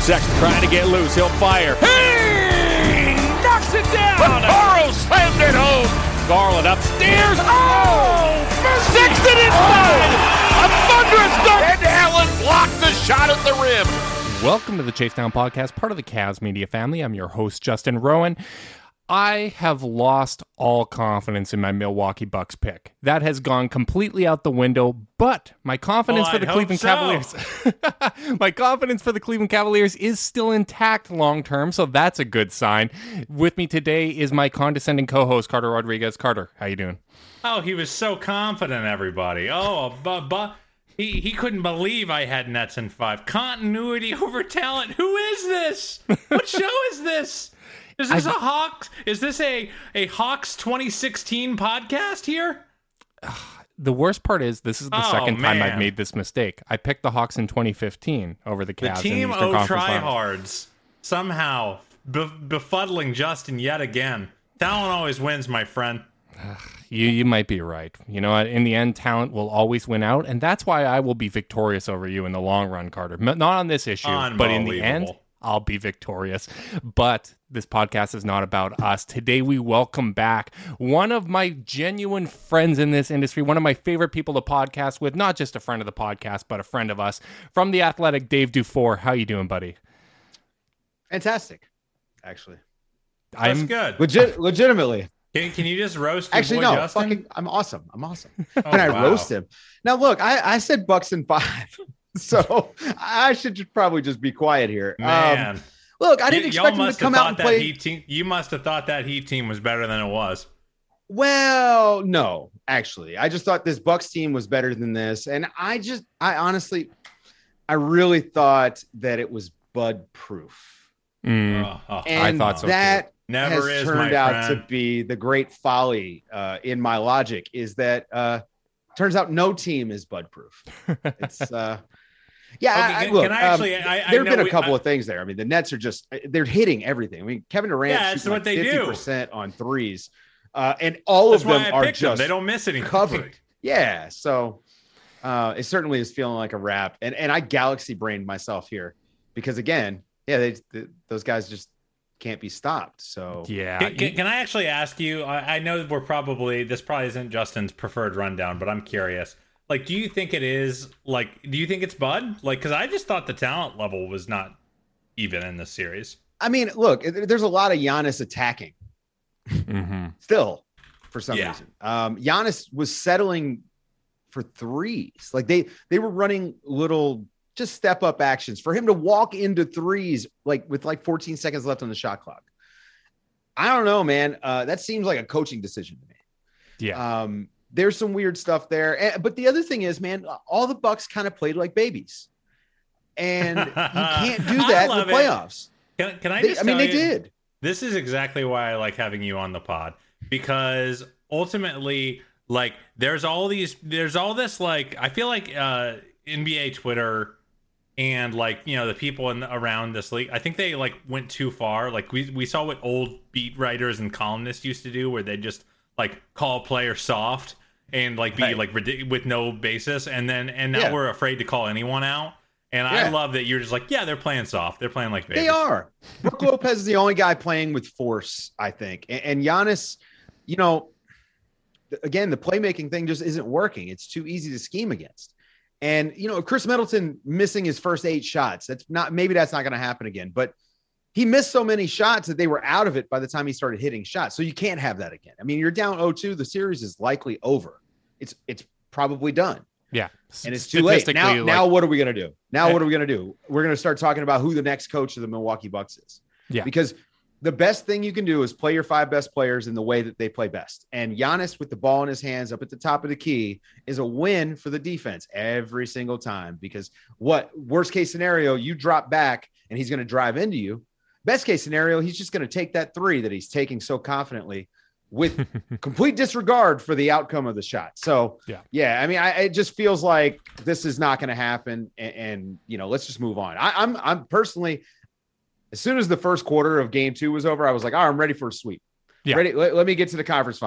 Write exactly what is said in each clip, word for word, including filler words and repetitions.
Sexton trying to get loose. He'll fire. Hey! Knocks it down. Toro slammed it home. Garland upstairs. Oh! Sexton inside. A thunderous dunk. And Allen blocked the shot at the rim. Welcome to the Chase Down Podcast, part of the Cavs Media family. I'm your host, Justin Rowan. I have lost all confidence in my Milwaukee Bucks pick. That has gone completely out the window, but my confidence well, for the I'd Cleveland so. Cavaliers my confidence for the Cleveland Cavaliers is still intact long term, so that's a good sign. With me today is my condescending co-host, Carter Rodriguez. Carter, how you doing? Oh, he was so confident, everybody. Oh, but but he, he couldn't believe I had Nets in five. Continuity over talent. Who is this? What show is this? Is this I, a Hawks? Is this a, a Hawks twenty sixteen podcast here? The worst part is this is the oh, second man. time I've made this mistake. I picked the Hawks in twenty fifteen over the Cavs. The team in the O Conference Finals. tryhards somehow be- befuddling Justin yet again. Talent always wins, my friend. You you might be right. You know what? In the end, talent will always win out, and that's why I will be victorious over you in the long run, Carter. Not on this issue, but in the end, I'll be victorious. But this podcast is not about us. Today, we welcome back one of my genuine friends in this industry, one of my favorite people to podcast with, not just a friend of the podcast, but a friend of us, from The Athletic, Dave Dufour. How you doing, buddy? Fantastic, actually. That's I'm good. Legit, legitimately. Can, can you just roast your Actually, boy no, Justin? fucking, I'm awesome. I'm awesome. Oh, and I wow. roast him. Now, look, I, I said Bucks in five, so I should just probably just be quiet here. Man. Um, look, I didn't Y- expect y'all him to must come have out and thought play. that Heat team, you must have thought that Heat team was better than it was. Well, no, actually, I just thought this Bucks team was better than this, and I just, I honestly, I really thought that it was Bud proof. Mm, Oh, oh. And I thought so, that Never has is, turned my out friend. to be the great folly uh, in my logic is that uh, turns out no team is Bud proof. It's uh, yeah. Okay, I, I, can- look, can I actually- um, I- I there have know been a we- couple I- of things there. I mean, the Nets are just they're hitting everything. I mean, Kevin Durant Yeah, that's shooting what like they do. fifty percent on threes, uh, and all That's of them why I are picked them. just They don't miss anything. covered. Yeah, so uh, it certainly is feeling like a wrap, and and I galaxy brained myself here because again, yeah, they, they, those guys just can't be stopped. So yeah. Can, can, can I actually ask you? I, I know we're probably this probably isn't Justin's preferred rundown, but I'm curious. Like, do you think it is? Like, do you think it's Bud? Like, because I just thought the talent level was not even in this series. I mean, look, there's a lot of Giannis attacking Mm-hmm. still for some Yeah. reason. Um, Giannis was settling for threes. Like they they were running little just step up actions for him to walk into threes like with like fourteen seconds left on the shot clock. I don't know, man. Uh, that seems like a coaching decision to me. Yeah. Um, there's some weird stuff there. And, but the other thing is, man, all the Bucks kind of played like babies. And you can't do I that in the love it. playoffs. Can, can I They- just I mean, tell they you, did. This is exactly why I like having you on the pod, because ultimately, like, there's all these, there's all this, like, I feel like uh, N B A Twitter and, like, you know, the people in around this league, I think they, like, went too far. Like, we we saw what old beat writers and columnists used to do, where they just, like, call a player soft and, like, be, Right. like, ridic- with no basis, and then, and now Yeah. we're afraid to call anyone out. And I Yeah. love that you're just like, yeah, they're playing soft. They're playing like babies. They are. Brook Lopez is the only guy playing with force, I think. And, and Giannis, you know, th- again, the playmaking thing just isn't working. It's too easy to scheme against. And, you know, Chris Middleton missing his first eight shots. That's not, maybe that's not going to happen again, but he missed so many shots that they were out of it by the time he started hitting shots. So you can't have that again. I mean, you're down oh two. The series is likely over. It's, it's probably done. Yeah. And it's too late. Now, Statistically, now like- what are we going to do? Now, Eh. what are we going to do? We're going to start talking about who the next coach of the Milwaukee Bucks is. Yeah. Because the best thing you can do is play your five best players in the way that they play best. And Giannis with the ball in his hands up at the top of the key is a win for the defense every single time. Because what worst case scenario, you drop back and he's going to drive into you. Best case scenario, he's just going to take that three that he's taking so confidently with complete disregard for the outcome of the shot. So Yeah. yeah, I mean, I, it just feels like this is not going to happen. And, and, you know, let's just move on. I, I'm, I'm personally, as soon as the first quarter of game two was over, I was like, oh, I'm ready for a sweep. Yeah. Ready. Let, let me get to the conference finals.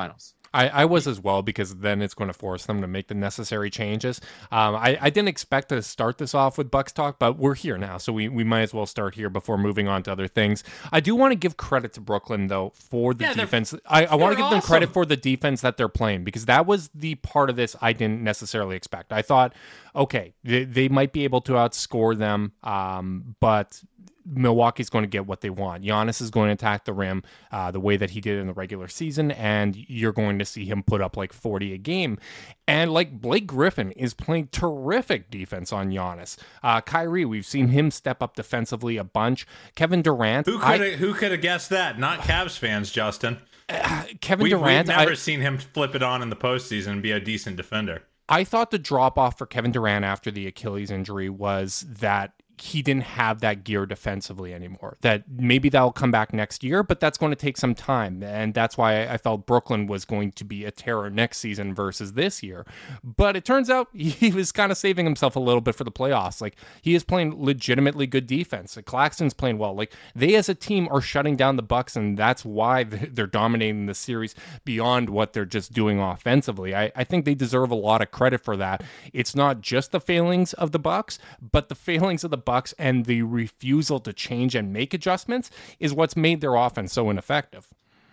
I, I was as well, because then it's going to force them to make the necessary changes. Um, I, I didn't expect to start this off with Bucks talk, but we're here now, so we, we might as well start here before moving on to other things. I do want to give credit to Brooklyn, though, for the yeah, defense. I, I want to give awesome. them credit for the defense that they're playing, because that was the part of this I didn't necessarily expect. I thought, okay, they, they might be able to outscore them, um, but Milwaukee's going to get what they want. Giannis is going to attack the rim uh, the way that he did in the regular season, and you're going to see him put up like forty a game. And like Blake Griffin is playing terrific defense on Giannis. Uh, Kyrie, we've seen him step up defensively a bunch. Kevin Durant. Who could have, who could have guessed that? Not Cavs fans, Justin. Uh, Kevin we, Durant. We've never I, seen him flip it on in the postseason and be a decent defender. I thought the drop off for Kevin Durant after the Achilles injury was that he didn't have that gear defensively anymore. That maybe that'll come back next year, but that's going to take some time. And that's why I felt Brooklyn was going to be a terror next season versus this year. But it turns out he was kind of saving himself a little bit for the playoffs. Like, he is playing legitimately good defense. Claxton's playing well. Like, they as a team are shutting down the Bucks, and that's why they're dominating the series beyond what they're just doing offensively. I, I think they deserve a lot of credit for that. It's not just the failings of the Bucks, but the failings of the Bucks and the refusal to change and make adjustments is what's made their offense so ineffective.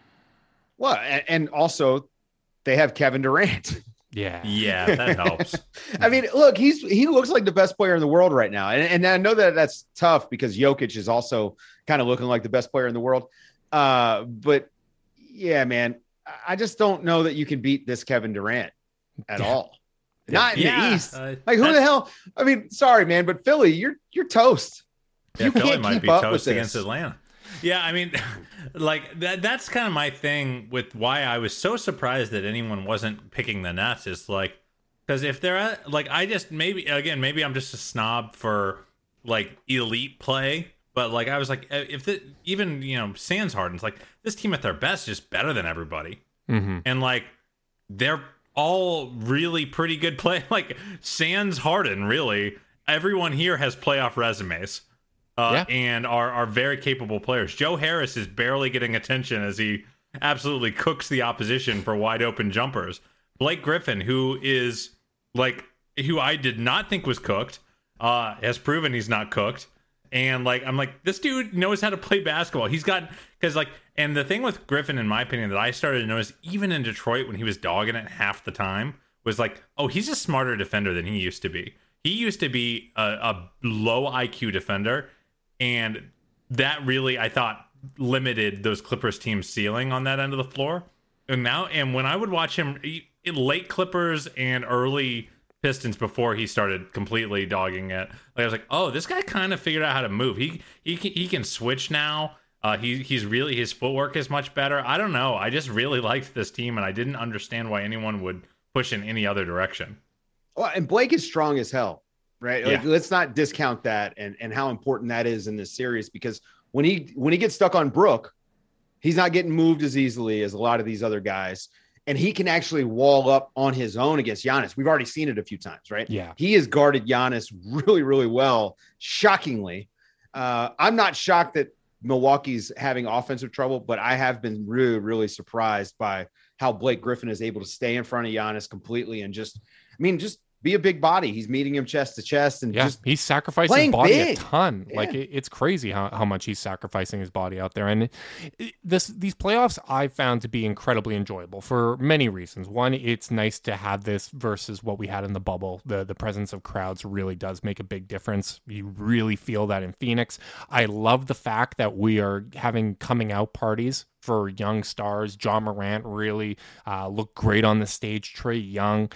Well, and also they have Kevin Durant. Yeah. Yeah, that helps. I mean, look, he's he looks like the best player in the world right now. And, and I know that that's tough because Jokic is also kind of looking like the best player in the world. Uh, but yeah, man, I just don't know that you can beat this Kevin Durant at yeah. all. Not in yeah, the East. Uh, like, who the hell? I mean, sorry, man, but Philly, you're you're toast. Yeah, you Philly can't might keep be up toast with against this. Atlanta. Yeah, I mean, like that. That's kind of my thing with why I was so surprised that anyone wasn't picking the Nets. Is like, because if they're at, like, I just maybe again maybe I'm just a snob for like elite play, but like I was like, if the, even you know Sans Harden's like, this team at their best is better than everybody, mm-hmm. and like they're all really pretty good play. Like Sans Harden, really, everyone here has playoff resumes uh, yeah. and are, are very capable players. Joe Harris is barely getting attention as he absolutely cooks the opposition for wide open jumpers. Blake Griffin, who is like, who I did not think was cooked, uh, has proven he's not cooked. And like, I'm like, this dude knows how to play basketball. He's got, because like, and the thing with Griffin, in my opinion, that I started to notice, even in Detroit when he was dogging it half the time, was like, oh, he's a smarter defender than he used to be. He used to be a, a low I Q defender, and that really, I thought, limited those Clippers team's ceiling on that end of the floor. And now, and when I would watch him, in late Clippers and early Pistons before he started completely dogging it, like I was like, oh, this guy kind of figured out how to move. He he can, he can switch now. Uh, he he's really, his footwork is much better. I don't know. I just really liked this team, and I didn't understand why anyone would push in any other direction. Well, and Blake is strong as hell, right? Like, yeah. let's not discount that and and how important that is in this series, because when he when he gets stuck on Brook, he's not getting moved as easily as a lot of these other guys. And he can actually wall up on his own against Giannis. We've already seen it a few times, right? Yeah. He has guarded Giannis really, really well, shockingly. Uh, I'm not shocked that Milwaukee's having offensive trouble, but I have been really, really surprised by how Blake Griffin is able to stay in front of Giannis completely and just, I mean, just be a big body. He's meeting him chest to chest and yeah, just he's sacrificing his body big. a ton. Yeah. Like it, it's crazy how, how much he's sacrificing his body out there. And it, it, this these playoffs I found to be incredibly enjoyable for many reasons. One, it's nice to have this versus what we had in the bubble. The the presence of crowds really does make a big difference. You really feel that in Phoenix. I love the fact that we are having coming out parties for young stars. John Morant really uh, looked great on the stage. Trae Young,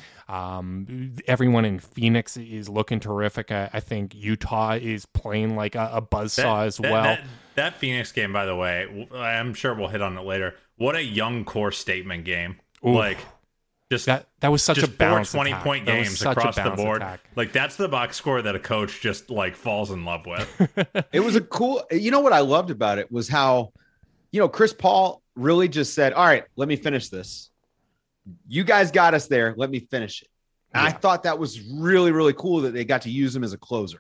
um, everyone in Phoenix is looking terrific. I, I think Utah is playing like a, a buzzsaw as that, well. That, that Phoenix game, by the way, I'm sure we'll hit on it later. What a young core statement game! Ooh. Like just that. That was such just a balanced twenty attack. point games across the board. Attack. Like that's the box score that a coach just like falls in love with. It was a cool. You know what I loved about it was how, you know, Chris Paul really just said, all right, let me finish this. You guys got us there. Let me finish it. And yeah. I thought that was really, really cool that they got to use him as a closer.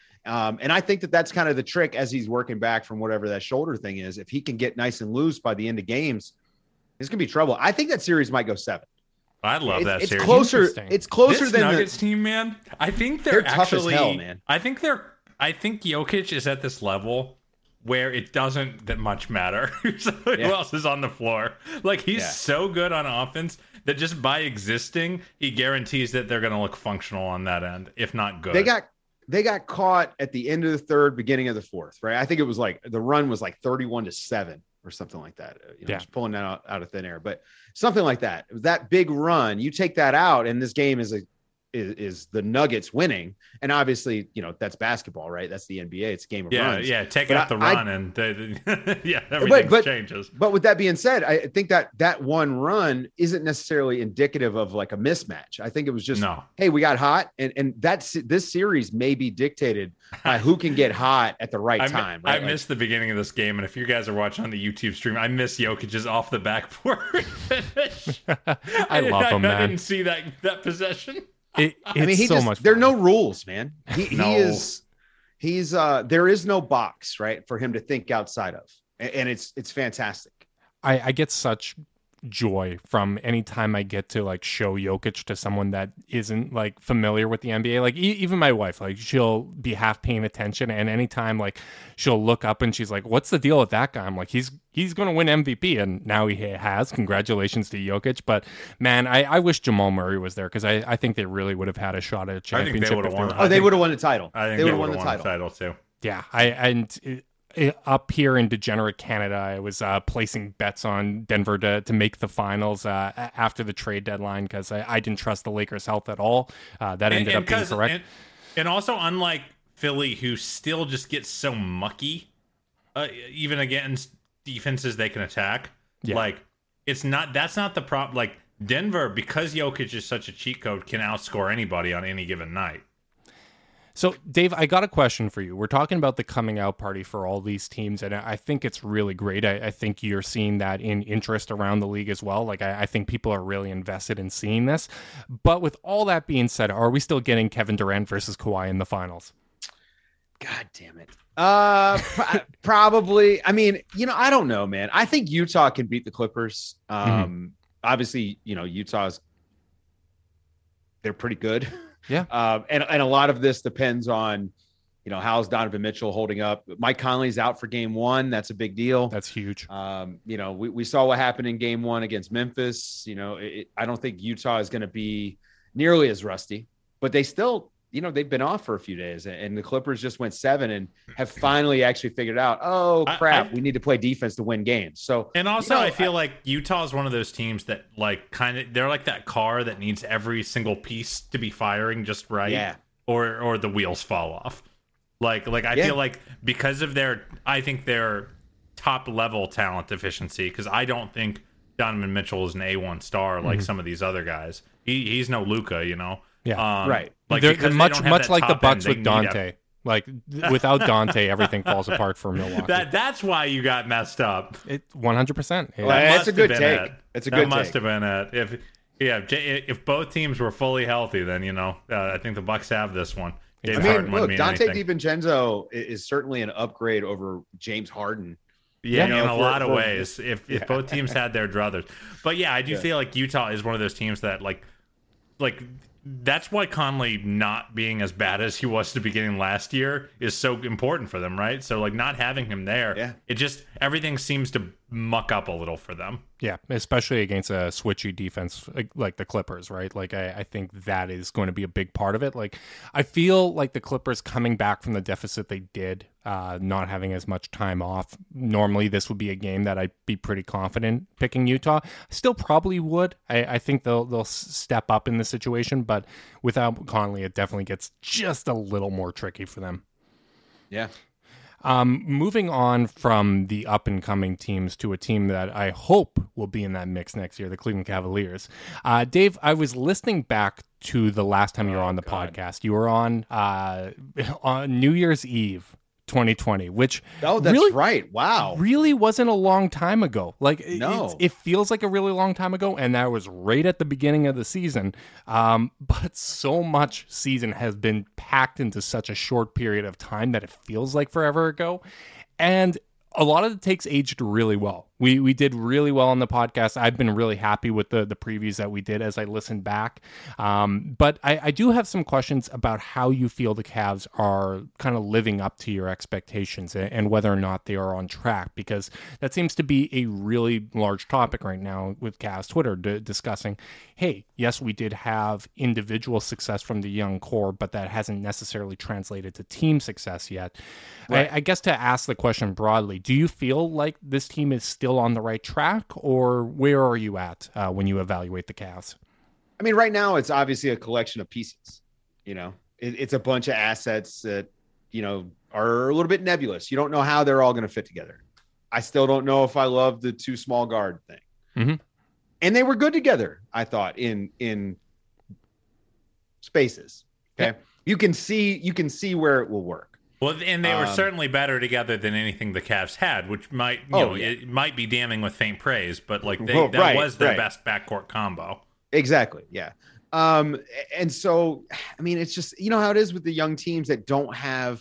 Um, and I think that that's kind of the trick as he's working back from whatever that shoulder thing is. If he can get nice and loose by the end of games, It's gonna be trouble. I think that series might go seven. I love it's, that it's series. Closer. It's closer this than Nuggets the team, man. I think they're, they're tough actually. As hell, man. I think they're. I think Jokic is at this level where it doesn't that much matter who yeah. else is on the floor. Like he's yeah. so good on offense that just by existing, he guarantees that they're going to look functional on that end, if not good. They got they got caught at the end of the third, beginning of the fourth, right? I think it was like the run was like thirty-one to seven or something like that. You know, yeah. just pulling that out, out of thin air, but something like that. That big run, you take that out, and this game is a is, is the Nuggets winning. And obviously, you know, that's basketball, right? That's the N B A. It's a game of yeah, runs. Yeah, take but out the I, run I, and they, yeah, everything but, changes. But with that being said, I think that that one run isn't necessarily indicative of like a mismatch. I think it was just, no. hey, we got hot. And and that's this series may be dictated by who can get hot at the right I, time. Right? I like, missed the beginning of this game. And if you guys are watching on the YouTube stream, I miss Jokic's off the backboard finish. I love I, him, I, man. I didn't see that, that possession. It, it's I mean, he so just, much there are fun. no rules, man. He, no. he is, he's, uh, there is no box, right, for him to think outside of. And, and it's, it's fantastic. I, I get such joy from any time I get to like show Jokic to someone that isn't like familiar with the N B A. Like e- even my wife, like she'll be half paying attention, and anytime like she'll look up and she's like, "What's the deal with that guy?" I'm like, "He's he's going to win M V P," and now he has. Congratulations to Jokic. But man, I, I wish Jamal Murray was there because I, I think they really would have had a shot at a championship. I think they would have won. Oh, they would have won the title. I think they would have won, won the title. the title too. Yeah, I and. It, up here in degenerate Canada, I was uh, placing bets on Denver to, to make the finals uh, after the trade deadline because I, I didn't trust the Lakers' health at all. Uh, that ended and, and up being correct. And, and also, unlike Philly, who still just gets so mucky, uh, even against defenses they can attack, yeah. like it's not that's not the problem. Like Denver, because Jokic is such a cheat code, can outscore anybody on any given night. So, Dave, I got a question for you. We're talking about the coming out party for all these teams, and I think it's really great. I, I think you're seeing that in interest around the league as well. Like, I, I think people are really invested in seeing this. But with all that being said, are we still getting Kevin Durant versus Kawhi in the finals? God damn it. Uh, pr- probably. I mean, you know, I don't know, man. I think Utah can beat the Clippers. Um, mm-hmm. Obviously, you know, Utah's, they're pretty good. Yeah. Um, and, and a lot of this depends on, you know, how's Donovan Mitchell holding up. Mike Conley's out for game one. That's a big deal. That's huge. Um, you know, we, we saw what happened in game one against Memphis. You know, it, I don't think Utah is going to be nearly as rusty, but they still, you know, they've been off for a few days, and the Clippers just went seven and have finally actually figured out, oh crap, I, I, we need to play defense to win games. So, and also you know, I feel I, like Utah is one of those teams that like kind of, they're like that car that needs every single piece to be firing just right. Yeah. Or, or the wheels fall off. Like, like I yeah. feel like because of their, I think their top level talent deficiency, because I don't think Donovan Mitchell is an A one star like mm-hmm. some of these other guys. He he's no Luka, you know. Yeah, um, right. Like they're, they're much much like the Bucks end, with Dante. Like without Dante, everything falls apart for Milwaukee. That that's why you got messed up. It one hundred percent. Well, that's a good take. It. It's a that good. That must take. have been it. If yeah, if both teams were fully healthy, then you know uh, I think the Bucks have this one. James I mean, Harden look, mean Dante anything. DiVincenzo is certainly an upgrade over James Harden. Yeah, you in know, a for, lot of for, ways. If yeah. if both teams had their druthers, but yeah, I do yeah. feel like Utah is one of those teams that like, like that's why Conley not being as bad as he was at the beginning last year is so important for them, right? So like not having him there, yeah. it just everything seems to muck up a little for them. Yeah, especially against a switchy defense like, like the Clippers, right? Like I, I think that is going to be a big part of it. Like I feel like the Clippers coming back from the deficit they did, uh, not having as much time off. Normally this would be a game that I'd be pretty confident picking Utah. Still probably would. I, I think they'll they'll step up in this situation, but without Conley, it definitely gets just a little more tricky for them. Yeah. Um, moving on from the up-and-coming teams to a team that I hope will be in that mix next year, the Cleveland Cavaliers. Uh, Dave, I was listening back to the last time you were on the God. podcast. You were on uh, on New Year's Eve, twenty twenty, which oh, that's really, right. Wow, really wasn't a long time ago. Like, no, it, it feels like a really long time ago, and that was right at the beginning of the season. Um, but so much season has been packed into such a short period of time that it feels like forever ago, and a lot of the takes aged really well. We we did really well on the podcast. I've been really happy with the, the previews that we did as I listened back. Um, but I, I do have some questions about how you feel the Cavs are kind of living up to your expectations and, and whether or not they are on track, because that seems to be a really large topic right now with Cavs Twitter d- discussing, hey, yes, we did have individual success from the young core, but that hasn't necessarily translated to team success yet. Right. I, I guess to ask the question broadly, do you feel like this team is still on the right track, or where are you at uh, when you evaluate the Cavs? I mean, right now it's obviously a collection of pieces. You know, it, it's a bunch of assets that, you know, are a little bit nebulous. You don't know how they're all going to fit together. I still don't know if I love the two small guard thing. Mm-hmm. And they were good together, I thought, in in spaces. Okay, yep. you can see you can see where it will work. Well, and they were um, certainly better together than anything the Cavs had, which might, you oh, know, yeah. it might be damning with faint praise, but like they, well, that right, was their right. best backcourt combo. Exactly. Yeah. Um, and so, I mean, it's just, you know how it is with the young teams that don't have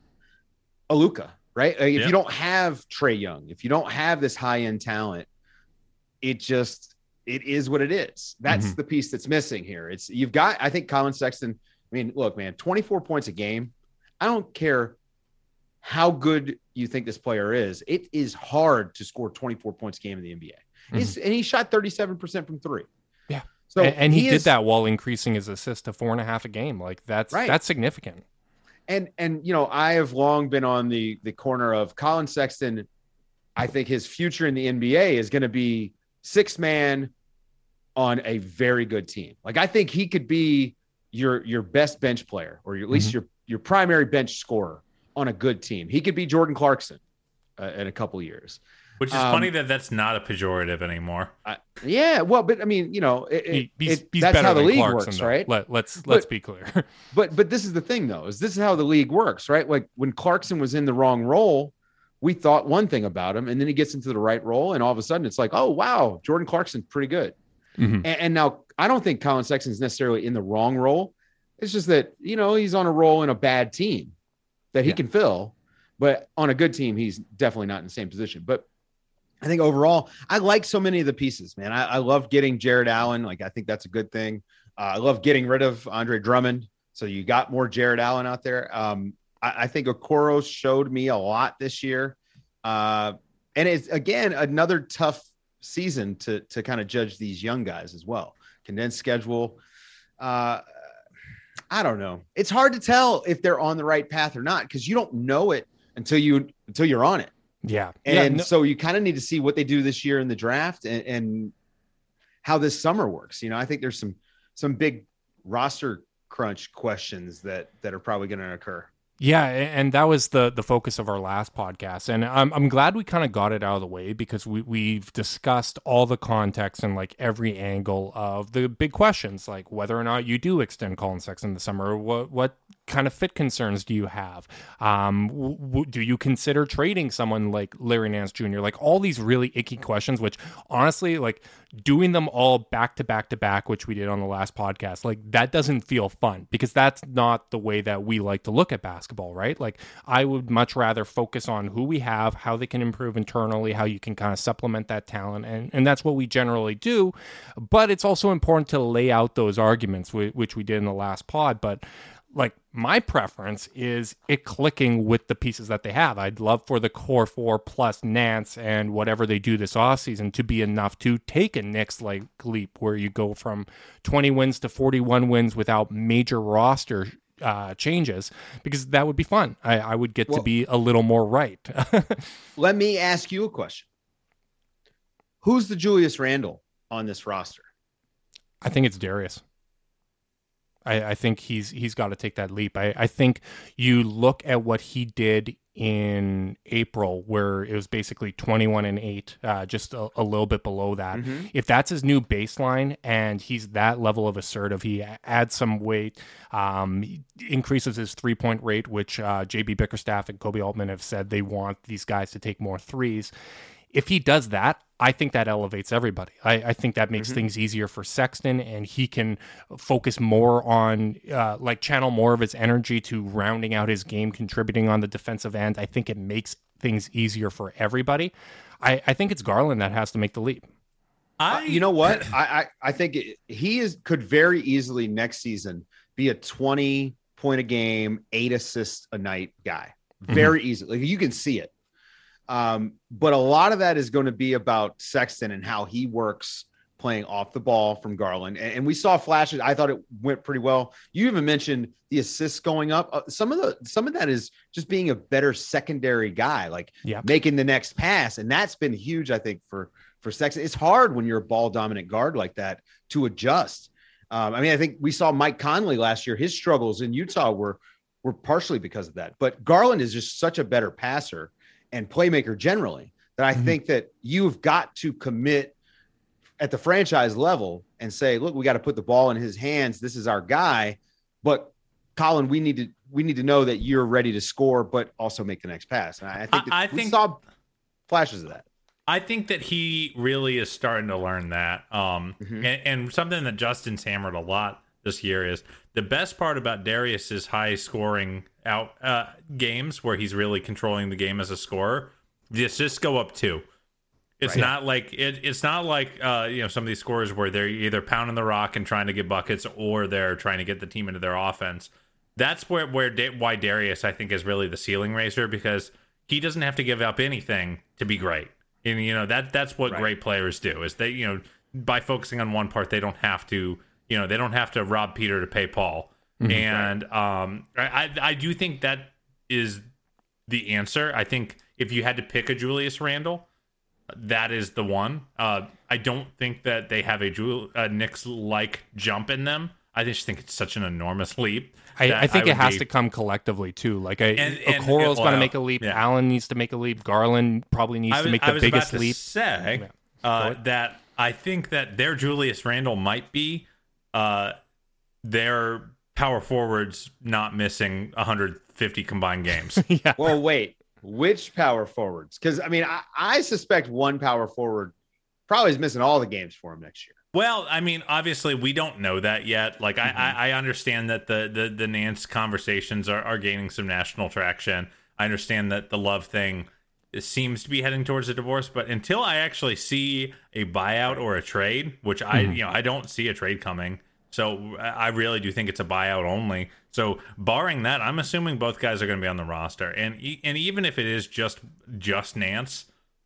a Luka, right? Like if yeah. you don't have Trae Young, if you don't have this high end talent, it just, it is what it is. That's mm-hmm. the piece that's missing here. It's, you've got, I think Collin Sexton, I mean, look, man, twenty-four points a game. I don't care how good you think this player is. It is hard to score twenty-four points a game in the N B A. Mm-hmm. He's, and he shot thirty-seven percent from three. Yeah. So and, and he, he did is, that while increasing his assist to four and a half a game. Like that's, right. that's significant. And, and, you know, I have long been on the, the corner of Collin Sexton. I think his future in the N B A is going to be six man on a very good team. Like, I think he could be your, your best bench player, or at least mm-hmm. your, your primary bench scorer on a good team. He could be Jordan Clarkson uh, in a couple years. Which is um, funny that that's not a pejorative anymore. I, yeah, well, but I mean, you know, it, he, he's, it, he's that's how the league Clarkson, works, though. right? Let, let's let's but, be clear. but but this is the thing, though, is this is how the league works, right? Like when Clarkson was in the wrong role, we thought one thing about him, and then he gets into the right role, and all of a sudden it's like, oh wow, Jordan Clarkson's pretty good. Mm-hmm. And, and now I don't think Collin Sexton's necessarily in the wrong role. It's just that, you know, he's on a roll in a bad team that he yeah. can fill, but on a good team, he's definitely not in the same position. But I think overall, I like so many of the pieces, man. I, I love getting Jared Allen. Like, I think that's a good thing. Uh, I love getting rid of Andre Drummond. So you got more Jared Allen out there. Um, I, I think Okoro showed me a lot this year. Uh, and it's, again, another tough season to, to kind of judge these young guys as well. Condensed schedule. Uh, I don't know. It's hard to tell if they're on the right path or not, because you don't know it until you until you're on it. Yeah. And yeah, no- so you kind of need to see what they do this year in the draft and, and how this summer works. You know, I think there's some some big roster crunch questions that that are probably going to occur. Yeah, and that was the the focus of our last podcast, and I'm I'm glad we kind of got it out of the way, because we we've discussed all the context and like every angle of the big questions, like whether or not you do extend Collin Sexton this summer, what what kind of fit concerns do you have? Um, w- w- do you consider trading someone like Larry Nance Junior? Like all these really icky questions, which honestly, like doing them all back to back to back, which we did on the last podcast, like that doesn't feel fun, because that's not the way that we like to look at basketball, right? Like I would much rather focus on who we have, how they can improve internally, how you can kind of supplement that talent. And, and that's what we generally do. But it's also important to lay out those arguments, which we did in the last pod. But like my preference is it clicking with the pieces that they have. I'd love for the core four plus Nance and whatever they do this offseason to be enough to take a next like leap where you go from twenty wins to forty-one wins without major roster uh, changes, because that would be fun. I, I would get well, to be a little more right. Let me ask you a question. Who's the Julius Randle on this roster? I think it's Darius. I, I think he's he's got to take that leap. I, I think you look at what he did in April, where it was basically twenty-one and eight, uh, just a, a little bit below that. Mm-hmm. If that's his new baseline and he's that level of assertive, he adds some weight, um, increases his three-point rate, which uh, J B Bickerstaff and Kobe Altman have said they want these guys to take more threes. If he does that, I think that elevates everybody. I, I think that makes mm-hmm. things easier for Sexton, and he can focus more on, uh, like, channel more of his energy to rounding out his game, contributing on the defensive end. I think it makes things easier for everybody. I, I think it's Garland that has to make the leap. I, uh, you know what? I, I, I think it, he is could very easily next season be a twenty point a game, eight assists a night guy. Very mm-hmm. easily. Like, you can see it. Um, but a lot of that is going to be about Sexton and how he works playing off the ball from Garland. And, and we saw flashes. I thought it went pretty well. You even mentioned the assists going up. Uh, some of the, some of that is just being a better secondary guy, like yep. making the next pass. And that's been huge, I think, for, for Sexton. It's hard when you're a ball dominant guard like that to adjust. Um, I mean, I think we saw Mike Conley last year. His struggles in Utah were, were partially because of that, but Garland is just such a better passer and playmaker generally that I mm-hmm. think that you've got to commit at the franchise level and say, look, we got to put the ball in his hands. This is our guy, but Colin, we need to, we need to know that you're ready to score, but also make the next pass. And I think that I, I we think, saw flashes of that. I think that he really is starting to learn that. Um, mm-hmm. and, and something that Justin's hammered a lot this year is the best part about Darius's high scoring out uh, games where he's really controlling the game as a scorer. The assists go up too. It's right. not like it, it's not like uh, you know, some of these scorers where they're either pounding the rock and trying to get buckets or they're trying to get the team into their offense. That's where where why Darius, I think, is really the ceiling raiser, because he doesn't have to give up anything to be great. And you know that that's what right. great players do, is they, you know, by focusing on one part, they don't have to. You know, they don't have to rob Peter to pay Paul. Mm-hmm. And um, I, I do think that is the answer. I think if you had to pick a Julius Randle, that is the one. Uh, I don't think that they have a, Jul- a Knicks-like jump in them. I just think it's such an enormous leap. I, I think I it has be... to come collectively, too. Like, a, and, and, Okoro's going to make a leap. Yeah. Allen needs to make a leap. Garland probably needs was, to make the biggest leap. I was about to leap. say uh, that I think that their Julius Randle might be Uh, their power forwards not missing one hundred fifty combined games. yeah. Well, wait, which power forwards? Because I mean, I, I suspect one power forward probably is missing all the games for him next year. Well, I mean, obviously we don't know that yet. Like, mm-hmm. I, I understand that the the the Nance conversations are, are gaining some national traction. I understand that the Love thing seems to be heading towards a divorce, but until I actually see a buyout or a trade, which I, mm-hmm. you know, I don't see a trade coming. So I really do think it's a buyout only. So barring that, I'm assuming both guys are going to be on the roster. And and even if it is just just Nance,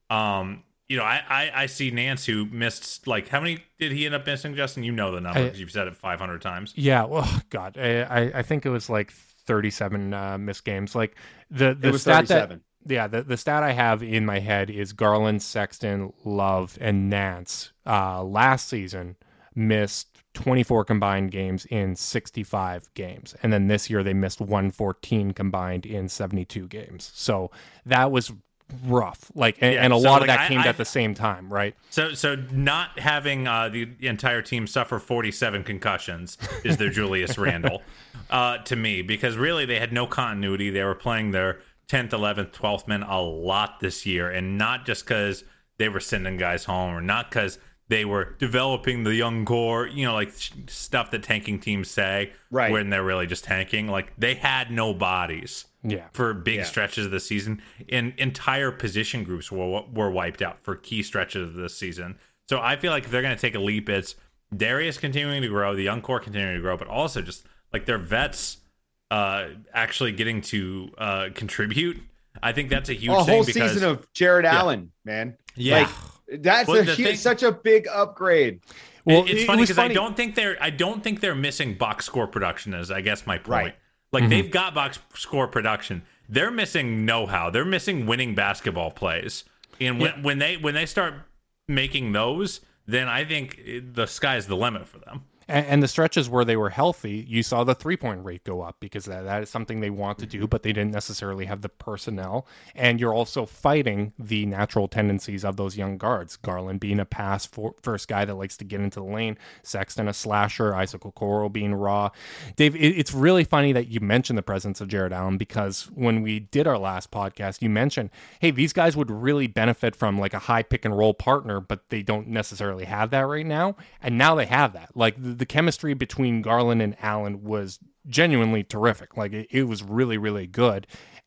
um, you know, I, I, I see Nance, who missed, like, how many did he end up missing, Justin? You know the number because you've said it five hundred times. Yeah, well, God, I, I think it was like thirty-seven uh, missed games. Like the the it was stat thirty-seven. That, yeah, the, the stat I have in my head is Garland, Sexton, Love, and Nance uh, last season missed twenty-four combined games in sixty-five games. And then this year they missed one hundred fourteen combined in seventy-two games. So that was rough. Like, and, yeah, and a so lot like of that I, came I, at the same time, right? So so not having uh, the entire team suffer forty-seven concussions is their Julius Randle uh, to me, because really they had no continuity. They were playing their tenth, eleventh, twelfth men a lot this year, and not just because they were sending guys home, or not because they were developing the young core, you know, like stuff that tanking teams say, right, when they're really just tanking. Like, they had no bodies yeah. for big yeah. stretches of the season, and entire position groups were were wiped out for key stretches of this season. So I feel like if they're going to take a leap, it's Darius continuing to grow, the young core continuing to grow, but also just like their vets uh, actually getting to uh, contribute. I think that's a huge oh, a thing. whole because, season of Jared yeah. Allen, man. Yeah. Like, that's well, a huge, thing, such a big upgrade. Well, it's it, funny because I don't think they're I don't think they're missing box score production, is I guess my point. Right. Like, mm-hmm. they've got box score production. They're missing know-how. They're missing winning basketball plays. And when, yeah. when they when they start making those, then I think the sky's the limit for them. And, and the stretches where they were healthy, you saw the three-point rate go up, because that, that is something they want to do, but they didn't necessarily have the personnel. And you're also fighting the natural tendencies of those young guards. Garland being a pass for, first guy that likes to get into the lane, Sexton a slasher, Isaac Okoro being raw. Dave, it, it's really funny that you mentioned the presence of Jared Allen, because when we did our last podcast, you mentioned, hey, these guys would really benefit from like a high pick and roll partner, but they don't necessarily have that right now. And now they have that. Like, the, the chemistry between Garland and Allen was genuinely terrific. Like, it, it was really, really good.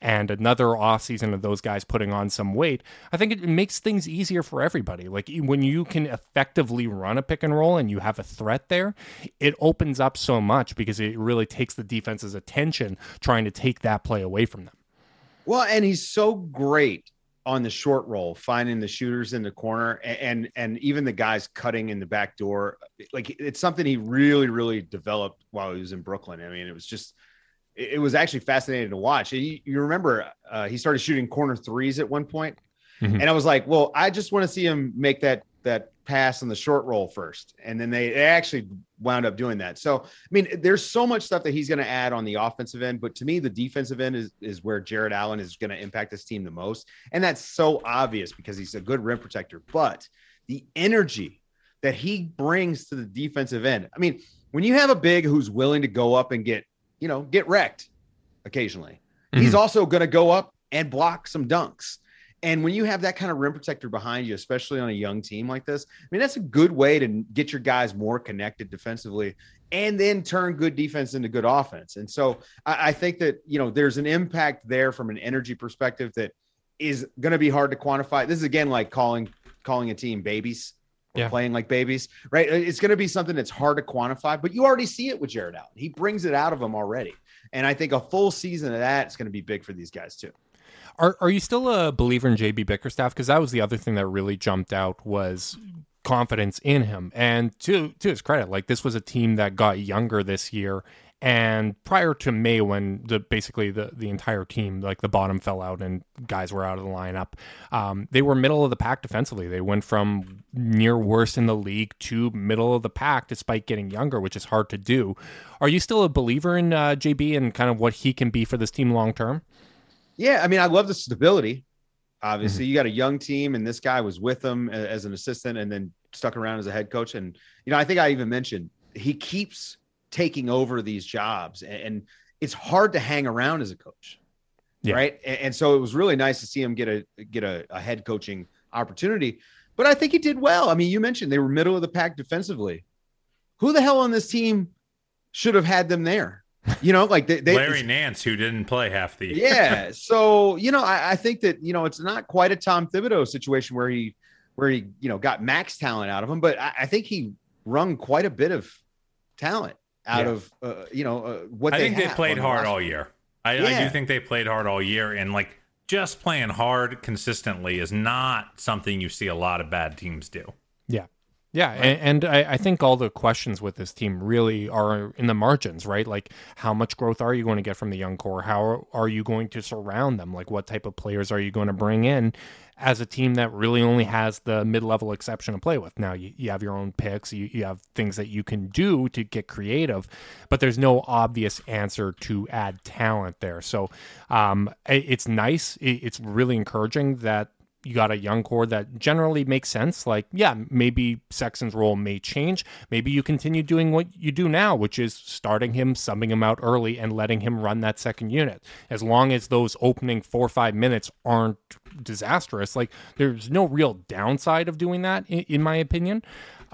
and another offseason of those guys putting on some weight, I think it makes things easier for everybody. Like when you can effectively run a pick and roll and you have a threat there, it opens up so much because it really takes the defense's attention trying to take that play away from them. Well, and he's so great on the short roll, finding the shooters in the corner and, and, and even the guys cutting in the back door. Like it's something he really, really developed while he was in Brooklyn. I mean, it was just, it was actually fascinating to watch. You, you remember uh, he started shooting corner threes at one point, mm-hmm. and I was like, well, I just want to see him make that, that pass on the short roll first. And then they, they actually wound up doing that. So, I mean, there's so much stuff that he's going to add on the offensive end, but to me, the defensive end is, is where Jarrett Allen is going to impact this team the most. And that's so obvious because he's a good rim protector, but the energy that he brings to the defensive end. I mean, when you have a big who's willing to go up and get, you know, get wrecked occasionally, mm-hmm. he's also going to go up and block some dunks. And when you have that kind of rim protector behind you, especially on a young team like this, I mean, that's a good way to get your guys more connected defensively and then turn good defense into good offense. And so I, I think that, you know, there's an impact there from an energy perspective that is going to be hard to quantify. This is, again, like calling calling a team babies, or yeah. playing like babies, right? It's going to be something that's hard to quantify, but you already see it with Jarrett Allen. He brings it out of them already. And I think a full season of that is going to be big for these guys too. Are are you still a believer in J B Bickerstaff? Because that was the other thing that really jumped out was confidence in him. And to to his credit, like this was a team that got younger this year. And prior to May, when the basically the, the entire team, like the bottom fell out and guys were out of the lineup, um, they were middle of the pack defensively. They went from near worst in the league to middle of the pack despite getting younger, which is hard to do. Are you still a believer in uh, J B and kind of what he can be for this team long term? Yeah, I mean, I love the stability. Obviously, mm-hmm. you got a young team, and this guy was with them as an assistant and then stuck around as a head coach. And, you know, I think I even mentioned he keeps taking over these jobs, and it's hard to hang around as a coach. Yeah. Right. And so it was really nice to see him get a get a, a head coaching opportunity. But I think he did well. I mean, you mentioned they were middle of the pack defensively. Who the hell on this team should have had them there? You know, like they, they Larry Nance, who didn't play half the year. Yeah. So, you know, I, I think that, you know, it's not quite a Tom Thibodeau situation where he, where he, you know, got max talent out of him, but I, I think he wrung quite a bit of talent out yeah. of, uh, you know, uh, what I they think they played hard all year. I, yeah. I do think they played hard all year. And like just playing hard consistently is not something you see a lot of bad teams do. Yeah. Yeah, right. and, and I, I think all the questions with this team really are in the margins, right? Like, how much growth are you going to get from the young core? How are, are you going to surround them? Like, what type of players are you going to bring in as a team that really only has the mid-level exception to play with? Now, you, you have your own picks. You, you have things that you can do to get creative, but there's no obvious answer to add talent there. So um, it, it's nice. It, it's really encouraging that you got a young core that generally makes sense. Like, yeah, maybe Sexton's role may change. Maybe you continue doing what you do now, which is starting him, subbing him out early, and letting him run that second unit. As long as those opening four or five minutes aren't disastrous, like there's no real downside of doing that, in, in my opinion.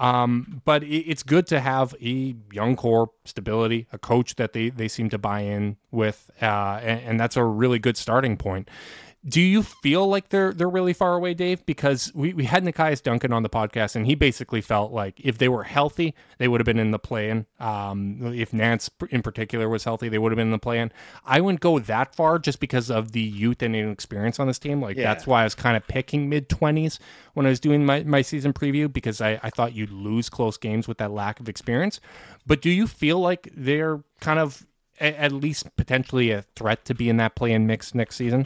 Um, but it, it's good to have a young core, stability, a coach that they, they seem to buy in with, uh, and, and that's a really good starting point. Do you feel like they're they're really far away, Dave? Because we, we had Nekias Duncan on the podcast, and he basically felt like if they were healthy, they would have been in the play-in. Um, if Nance in particular was healthy, they would have been in the play-in. I wouldn't go that far just because of the youth and inexperience on this team. Like yeah. That's why I was kind of picking mid-twenties when I was doing my, my season preview, because I, I thought you'd lose close games with that lack of experience. But do you feel like they're kind of a, at least potentially a threat to be in that play-in mix next season?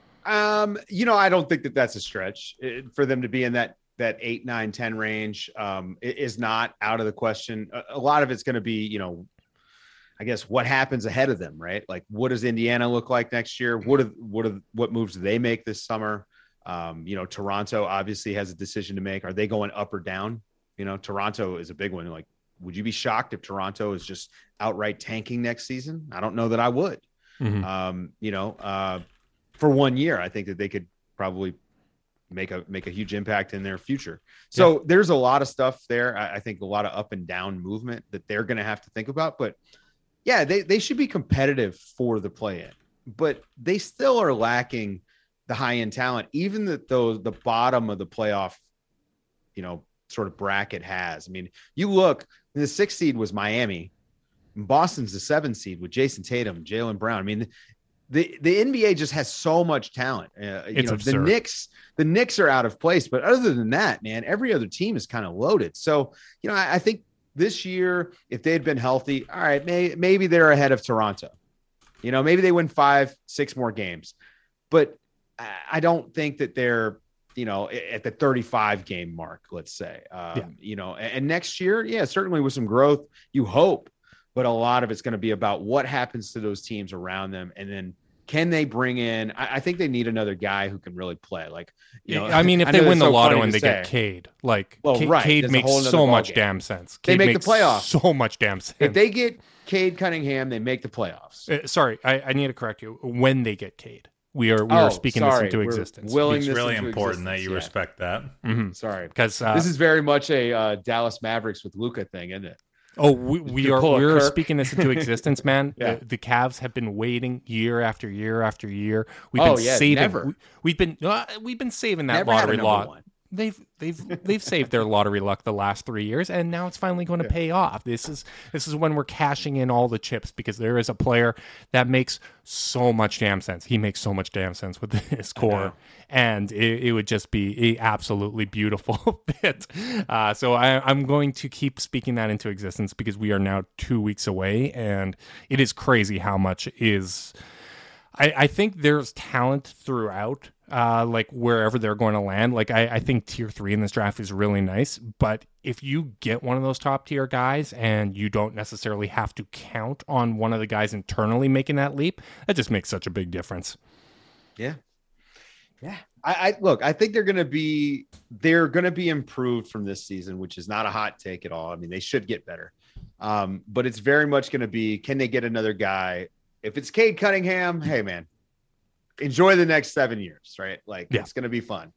Um, you know, I don't think that that's a stretch it, for them to be in that, that eight, nine, ten range, um, is not out of the question. A, a lot of it's going to be, you know, I guess what happens ahead of them, right? Like, what does Indiana look like next year? What are, what are, what moves do they make this summer? Um, you know, Toronto obviously has a decision to make. Are they going up or down? You know, Toronto is a big one. Like, would you be shocked if Toronto is just outright tanking next season? I don't know that I would. Mm-hmm. Um, you know, uh, for one year, I think that they could probably make a make a huge impact in their future. So yeah. There's a lot of stuff there. I, I think a lot of up and down movement that they're going to have to think about. But yeah, they, they should be competitive for the play-in. but they still are lacking the high end talent, even that those the bottom of the playoff, you know, sort of bracket has. I mean, you look, the sixth seed was Miami. Boston's the seventh seed with Jason Tatum, Jaylen Brown. I mean, the, the N B A just has so much talent. Uh, you it's know, absurd. the Knicks, the Knicks are out of place, but other than that, man, every other team is kind of loaded. So, you know, I, I think this year, if they had been healthy, all right, may, maybe they're ahead of Toronto. You know, maybe they win five, six more games, but I, I don't think that they're, you know, at the thirty-five game mark, let's say, um, yeah. you know, and, and next year, yeah, certainly with some growth, you hope, but a lot of it's going to be about what happens to those teams around them. And then can they bring in, I, I think they need another guy who can really play. Like, you know, I mean, if I they win the so lotto and they say. get Cade, like well, Cade, right. Cade makes so much game. damn sense. Cade they make the playoffs. So much damn sense. If they get Cade Cunningham, they make the playoffs. Uh, sorry, I, I need to correct you. When they get Cade. We are we oh, are speaking sorry. this into We're existence. Willing it's really important that you yeah. respect that. Mm-hmm. Sorry, because uh, this is very much a uh, Dallas Mavericks with Luka thing, isn't it? Oh, we, we are we're Kirk. speaking this into existence, man. yeah. the, the Cavs have been waiting year after year after year. We've oh, been yeah, saving. Never. We, we've been uh, we've been saving that never lottery had a lot. one. They've they've they've saved their lottery luck the last three years, and now it's finally going to yeah. pay off. This is this is when we're cashing in all the chips because there is a player that makes so much damn sense. He makes so much damn sense with his core, and it, it would just be a absolutely beautiful fit. Uh, so I, I'm going to keep speaking that into existence because we are now two weeks away, and it is crazy how much is. I, I think there's talent throughout. Uh, like wherever they're going to land. Like I, I think tier three in this draft is really nice, but if you get one of those top tier guys and you don't necessarily have to count on one of the guys internally making that leap, that just makes such a big difference. Yeah. Yeah. I, I look, I think they're going to be, they're going to be improved from this season, which is not a hot take at all. I mean, they should get better. Um, but it's very much going to be, can they get another guy? If it's Cade Cunningham, hey man, enjoy the next seven years, right? Like yeah. it's going to be fun.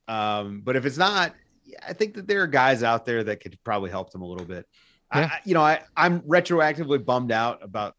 Um, but if it's not, yeah, I think that there are guys out there that could probably help them a little bit. Yeah. I, you know, I, I'm retroactively bummed out about,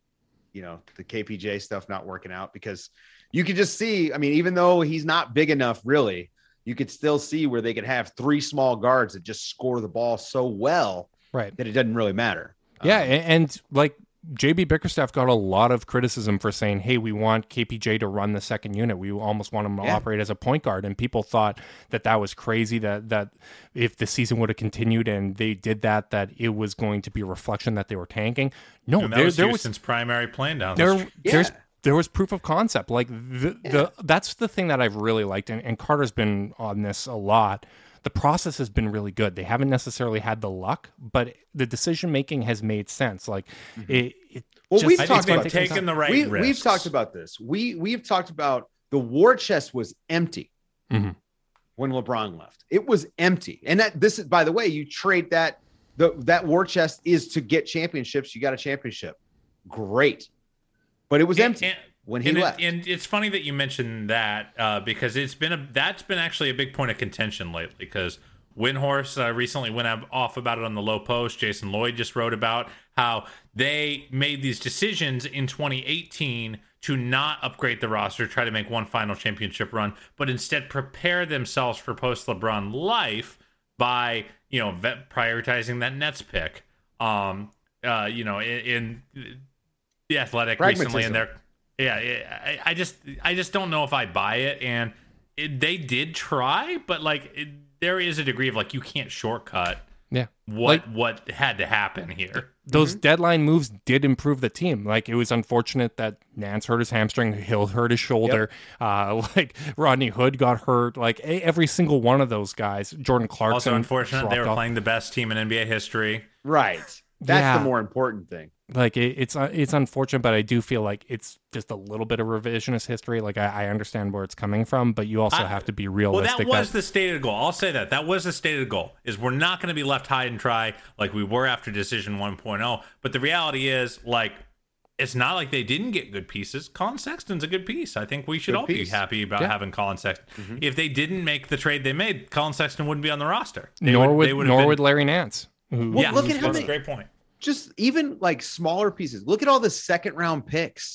you know, the K P J stuff not working out because you could just see, I mean, even though he's not big enough, really, you could still see where they could have three small guards that just score the ball so well right. that it doesn't really matter. Yeah. Um, and, and like, J B Bickerstaff got a lot of criticism for saying, hey, we want K P J to run the second unit. We almost want him to yeah. operate as a point guard. And people thought that that was crazy, that that if the season would have continued and they did that, that it was going to be a reflection that they were tanking. No, and that there, was there Houston's was primary plan down there. the yeah. There's there was proof of concept. Like the, yeah. the that's the thing that I've really liked. And, and Carter's been on this a lot. The process has been really good. They haven't necessarily had the luck, but the decision making has made sense. Like mm-hmm. it, it Well, just, we've talked about taking the right we, risks. We've talked about this. We we've talked about the war chest was empty mm-hmm. when LeBron left. It was empty, and that this is, by the way, you trade that the that war chest is to get championships. You got a championship, great, but it was and, empty and, when he and left. It, and it's funny that you mentioned that uh, because it's been a that's been actually a big point of contention lately because. Windhorse uh, recently went off about it on the Low Post. Jason Lloyd just wrote about how they made these decisions in twenty eighteen to not upgrade the roster, try to make one final championship run, but instead prepare themselves for post-LeBron life by, you know, vet- prioritizing that Nets pick. Um, uh, you know, in, in the Athletic recently, and they're yeah, I, I just I just don't know if I buy it, and it, they did try, but like. It, there is a degree of like you can't shortcut yeah. what like, what had to happen here. Those mm-hmm. deadline moves did improve the team. Like it was unfortunate that Nance hurt his hamstring, Hill hurt his shoulder, yep. uh, like Rodney Hood got hurt. Like every single one of those guys, Jordan Clarkson. Also unfortunate they were off. playing the best team in N B A history. Right. That's yeah. the more important thing. Like it, it's uh, it's unfortunate, but I do feel like it's just a little bit of revisionist history. Like I, I understand where it's coming from, but you also I, have to be well, realistic. Well, that was that, the stated goal. I'll say that. That was the stated goal, is we're not going to be left high and dry like we were after Decision one point oh. But the reality is, like, it's not like they didn't get good pieces. Colin Sexton's a good piece. I think we should good all piece. be happy about yeah. having Colin Sexton. Mm-hmm. If they didn't make the trade they made, Colin Sexton wouldn't be on the roster. They nor would, would, they would nor been, would Larry Nance. Who, Well, yeah, look at how that's many- a great point. Just even like smaller pieces. Look at all the second round picks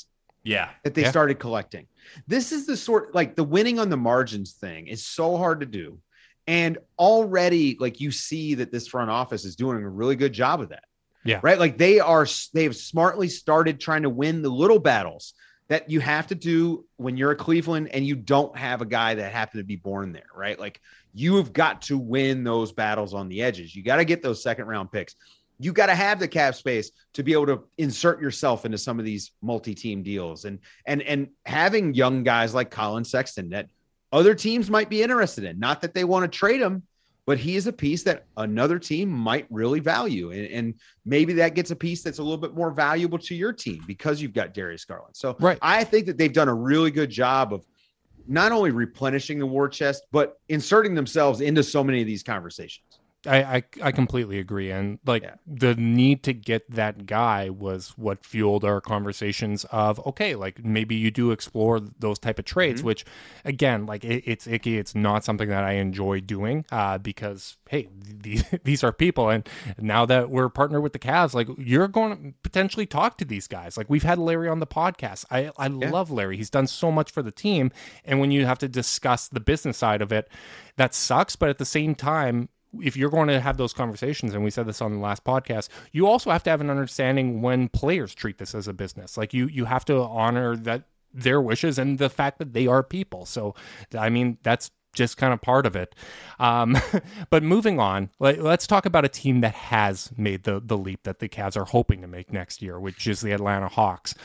Yeah. That they yeah. started collecting. This is the sort, like the winning on the margins thing is so hard to do. And already, like, you see that this front office is doing a really good job of that. Yeah. Right. Like they are, they have smartly started trying to win the little battles that you have to do when you're a Cleveland and you don't have a guy that happened to be born there. Right. Like you have got to win those battles on the edges. You got to get those second round picks. You got to have the cap space to be able to insert yourself into some of these multi-team deals and, and, and having young guys like Colin Sexton that other teams might be interested in. Not that they want to trade him, but he is a piece that another team might really value. And, and maybe that gets a piece that's a little bit more valuable to your team because you've got Darius Garland. So right. I think that they've done a really good job of not only replenishing the war chest, but inserting themselves into so many of these conversations. I, I, I completely agree. And like yeah. the need to get that guy was what fueled our conversations of, okay, like maybe you do explore those type of trades, mm-hmm. which again, like it, it's icky. It's not something that I enjoy doing uh, because, hey, these, these are people. And now that we're partnered with the Cavs, like you're going to potentially talk to these guys. Like we've had Larry on the podcast. I, I yeah. love Larry. He's done so much for the team. And when you have to discuss the business side of it, that sucks. But at the same time, if you're going to have those conversations, and we said this on the last podcast, you also have to have an understanding when players treat this as a business. Like you, you have to honor that their wishes and the fact that they are people. So, I mean, that's just kind of part of it. Um, but moving on, let, let's talk about a team that has made the, the leap that the Cavs are hoping to make next year, which is the Atlanta Hawks.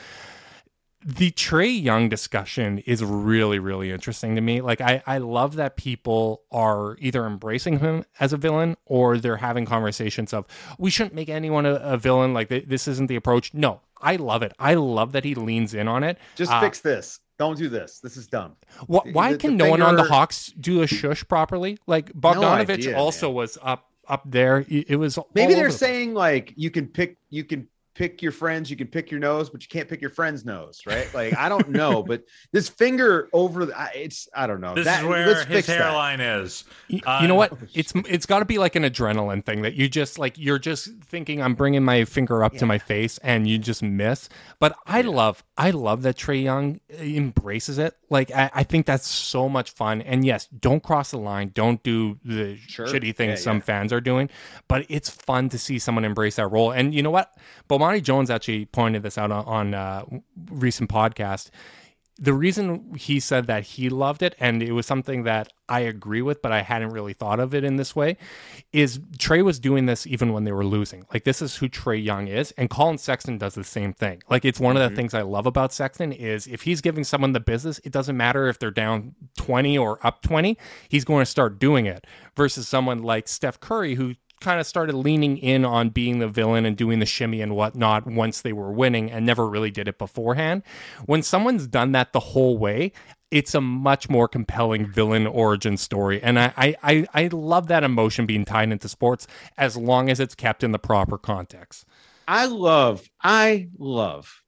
The Trae Young discussion is really, really interesting to me. Like, I, I love that people are either embracing him as a villain or they're having conversations of, we shouldn't make anyone a, a villain. Like, th- this isn't the approach. No, I love it. I love that he leans in on it. Just uh, fix this. Don't do this. This is dumb. Wh- why the, can the no finger... one on the Hawks do a shush properly? Like, Bogdanovich no idea, also man. was up up there. It was maybe they're the saying, like, you can pick, you can pick your friends, you can pick your nose, but you can't pick your friend's nose, right? Like, I don't know, but this finger over the, it's, I don't know. This that, is where his hairline that. is. You, uh, you know what? It's it's got to be like an adrenaline thing that you just like, you're just thinking I'm bringing my finger up yeah. to my face and you just miss. But I yeah. love, I love that Trae Young embraces it. Like, I, I think that's so much fun. And yes, don't cross the line. Don't do the sure. shitty things yeah, some yeah. fans are doing. But it's fun to see someone embrace that role. And you know what? Bomani Jones actually pointed this out on, on uh, recent podcast. The reason he said that he loved it, and it was something that I agree with, but I hadn't really thought of it in this way, is Trae was doing this even when they were losing. Like, this is who Trae Young is, and Colin Sexton does the same thing. Like, it's one mm-hmm. of the things I love about Sexton is if he's giving someone the business, it doesn't matter if they're down twenty or up twenty, he's going to start doing it, versus someone like Steph Curry, who kind of started leaning in on being the villain and doing the shimmy and whatnot once they were winning and never really did it beforehand. When someone's done that the whole way, it's a much more compelling villain origin story. And I, I, I love that emotion being tied into sports as long as it's kept in the proper context. I love, I love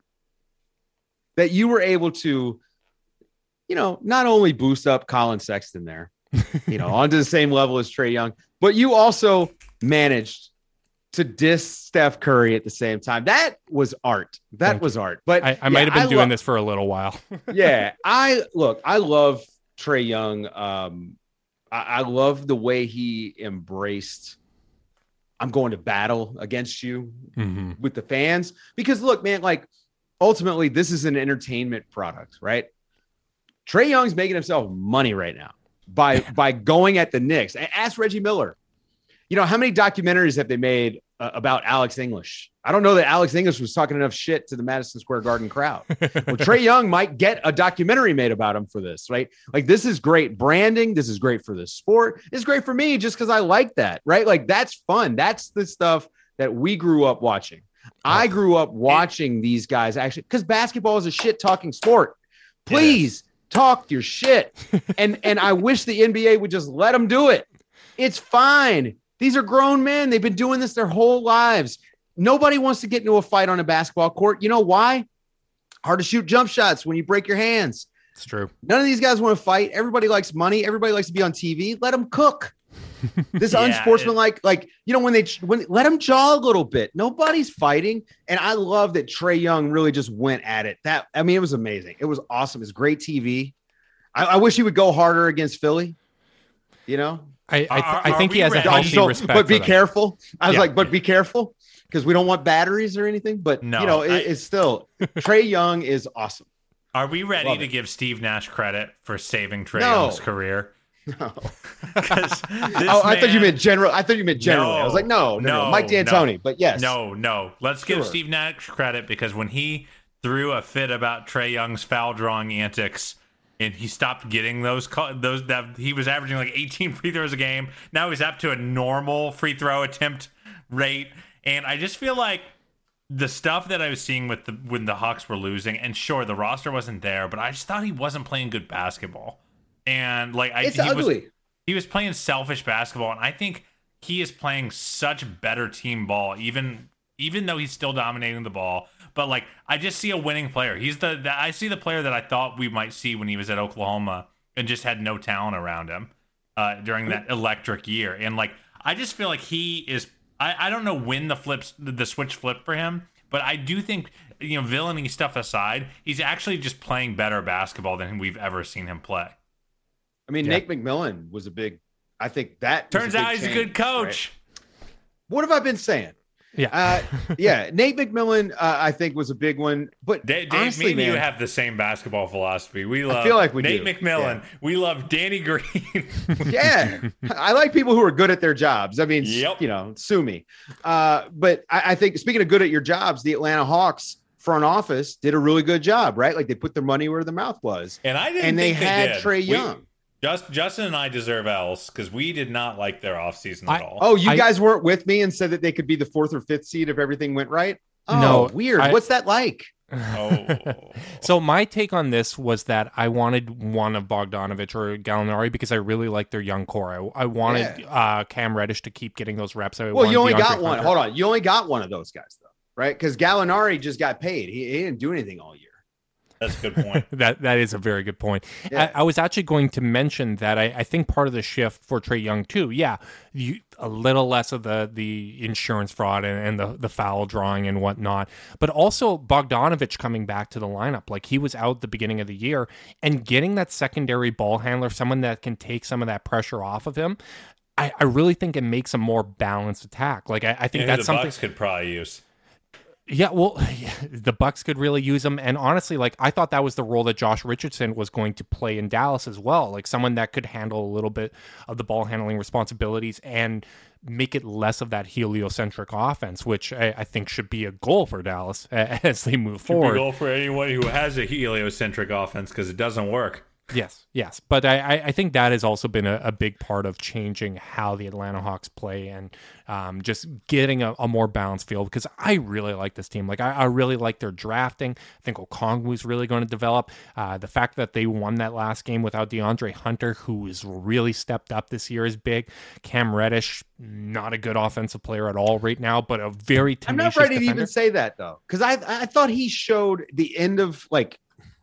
that you were able to, you know, not only boost up Colin Sexton there, you know, onto the same level as Trae Young, but you also managed to diss Steph Curry at the same time. That was art. That Thank was you. art. But I, I yeah, might have been I doing lo- this for a little while. yeah. I look, I love Trae Young. Um, I, I love the way he embraced, I'm going to battle against you mm-hmm. with the fans, because look, man, like ultimately this is an entertainment product, right? Trae Young's making himself money right now by, by going at the Knicks. Ask Reggie Miller. You know, how many documentaries have they made uh, about Alex English? I don't know that Alex English was talking enough shit to the Madison Square Garden crowd. Well, Trae Young might get a documentary made about him for this, right? Like, this is great branding. This is great for the sport. It's great for me just because I like that, right? Like, that's fun. That's the stuff that we grew up watching. I grew up watching these guys actually, because basketball is a shit talking sport. Please talk your shit. and and I wish the N B A would just let them do it. It's fine. These are grown men. They've been doing this their whole lives. Nobody wants to get into a fight on a basketball court. You know why? Hard to shoot jump shots when you break your hands. It's true. None of these guys want to fight. Everybody likes money. Everybody likes to be on T V. Let them cook. This Yeah, unsportsmanlike, like, you know, when they when let him jaw a little bit, nobody's fighting. And I love that Trae Young really just went at it. That I mean, it was amazing. It was awesome. It's great T V. I, I wish he would go harder against Philly. You know, I I, th- Are- I think are he has we a ready? healthy So- respect. but be for them. careful. I was Yeah. like, but be careful because we don't want batteries or anything. But No, you know, it, I- it's still Trae Young is awesome. Are we ready Love to it. give Steve Nash credit for saving Trae No. Young's career? No. 'Cause this Oh, I thought you man- meant general. I thought you meant generally. I was like, no, no, no, no, Mike D'Antoni. no. But yes, No, no. Let's give Sure. Steve Nash credit because when he threw a fit about Trae Young's foul drawing antics and he stopped getting those call- those that he was averaging like eighteen free throws a game. Now he's up to a normal free throw attempt rate, and I just feel like the stuff that I was seeing with the when the Hawks were losing, and sure the roster wasn't there, but I just thought he wasn't playing good basketball, and like I it's he ugly. was he was playing selfish basketball, and I think he is playing such better team ball, even even though he's still dominating the ball. But like, I just see a winning player. He's the, the I see the player that I thought we might see when he was at Oklahoma and just had no talent around him uh, during that electric year. And like, I just feel like he is. I, I don't know when the flips the switch flipped for him, but I do think, you know, villainy stuff aside, he's actually just playing better basketball than we've ever seen him play. I mean, Yeah. Nate McMillan was a big. I think that was Turns a big out he's a change, good coach. right? What have I been saying? Yeah. Uh, yeah, Nate McMillan, uh, I think, was a big one. But Dave, Dave honestly, me and man, you have the same basketball philosophy. We love feel like we Nate do. McMillan. Yeah. We love Danny Green. yeah, I like people who are good at their jobs. I mean, Yep. you know, sue me. Uh, but I, I think, speaking of good at your jobs, the Atlanta Hawks front office did a really good job, right? Like they put their money where their mouth was, and I didn't and they think had did. Trae We- Young. Just Justin and I deserve L's because we did not like their offseason I- at all. Oh, you I- guys weren't with me and said that they could be the fourth or fifth seed if everything went right? Oh, No, weird. I- What's that like? Oh. So my take on this was that I wanted one of Bogdanovich or Gallinari because I really like their young core. I, I wanted uh, Cam Reddish to keep getting those reps. I Well, you only wanted DeAndre got one. Hunter. Hold on. You only got one of those guys, though, right? Because Gallinari just got paid. He, he didn't do anything all year. That's a good point. That that is a very good point. Yeah. I, I was actually going to mention that I, I think part of the shift for Trae Young too, yeah, you, a little less of the the insurance fraud and, and the the foul drawing and whatnot, but also Bogdanovich coming back to the lineup. Like he was out the beginning of the year and getting that secondary ball handler, someone that can take some of that pressure off of him. I, I really think it makes a more balanced attack. Like I, I think You know who that's the something. Bucks could probably use. Yeah, well, yeah, the Bucks could really use him, and honestly, like I thought that was the role that Josh Richardson was going to play in Dallas as well, like someone that could handle a little bit of the ball handling responsibilities and make it less of that heliocentric offense, which I, I think should be a goal for Dallas as they move Should forward. be goal for anyone who has a heliocentric offense because it doesn't work. Yes, yes. But I, I- I think that has also been a, a big part of changing how the Atlanta Hawks play and um, just getting a, a more balanced field because I really like this team. Like, I, I really like their drafting. I think Okongwu's really going to develop. Uh, the fact that they won that last game without DeAndre Hunter, who has really stepped up this year, is big. Cam Reddish, not a good offensive player at all right now, but a very I'm tenacious not ready defender. to even say that, though, because I, I thought he showed the end of, like,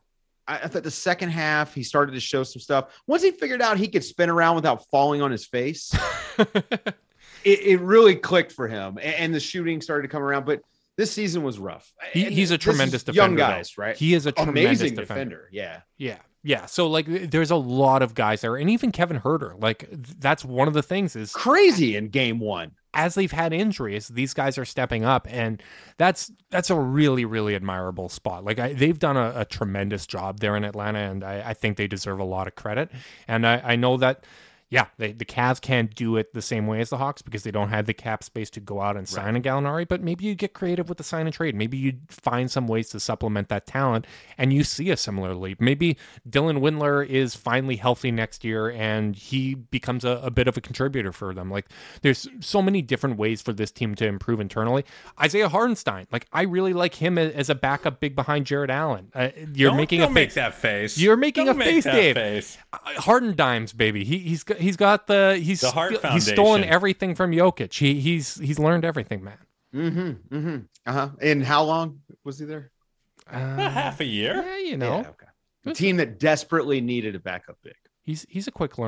I thought the second half he started to show some stuff. Once he figured out he could spin around without falling on his face, it, it really clicked for him, and, and the shooting started to come around. But this season was rough. He, And he's a this tremendous is defender. young though. guys, right? He is a tremendous Amazing defender. defender. Yeah. Yeah. Yeah. So like there's a lot of guys there. And even Kevin Herter, like th- that's one of the things is Crazy in game one. as they've had injuries, these guys are stepping up. And that's that's a really, really admirable spot. Like I, they've done a, a tremendous job there in Atlanta. And I, I think they deserve a lot of credit. And I, I know that, yeah, they, the Cavs can't do it the same way as the Hawks because they don't have the cap space to go out and sign a Gallinari, but maybe you get creative with the sign and trade. Maybe you find some ways to supplement that talent and you see a similar leap. Maybe Dylan Windler is finally healthy next year and he becomes a, a bit of a contributor for them. Like there's so many different ways for this team to improve internally. Isaiah Hardenstein, like I really like him as, as a backup big behind Jared Allen. Uh, you're don't, making don't a make face. that face. You're making Don't a make face, that Dave. Face. Harden dimes, baby. He he's got he's got the he's The Hart he's stolen Foundation. everything from Jokic. He he's he's learned everything, man. Mm-hmm. Mm-hmm. Uh-huh. And how long was he there? Uh, half a year. yeah, you know, Yeah, okay. A team that desperately needed a backup pick. he's he's a quick learner.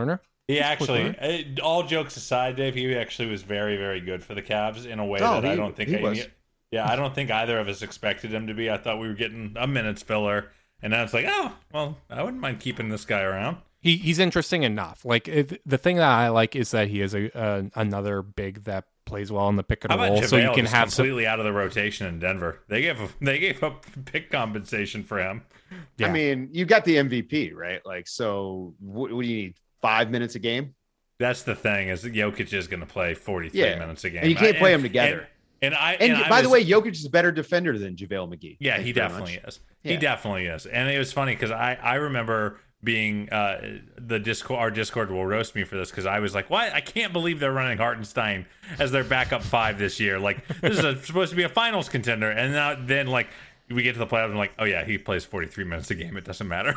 He actually, all jokes aside, Dave, he actually was very, very good for the Cavs in a way oh, that he, I don't think he I, was. Yeah, I don't think either of us expected him to be. I thought we were getting a minutes filler, and now it's like, oh, well, I wouldn't mind keeping this guy around. He he's interesting enough. Like if, the thing that I like is that he is a, a another big that plays well in the pick and roll, JaVale so you can have completely some... out of the rotation in Denver. They gave they gave up pick compensation for him. Yeah. I mean, you got the M V P, right? Like, so what, what do you need? Five minutes a game? That's the thing, is that Jokic is going to play forty-three yeah. minutes a game, and you can't I, play and, them together. And, and I and, and by I was, the way, Jokic is a better defender than JaVale McGee. Yeah, he definitely much. is. Yeah. He definitely is. And it was funny because I I remember being uh the Discord our Discord will roast me for this because I was like, what? I can't believe they're running Hartenstein as their backup five this year. Like, this is a, supposed to be a finals contender, and now then like we get to the playoffs and I'm like, oh yeah, he plays forty-three minutes a game. It doesn't matter.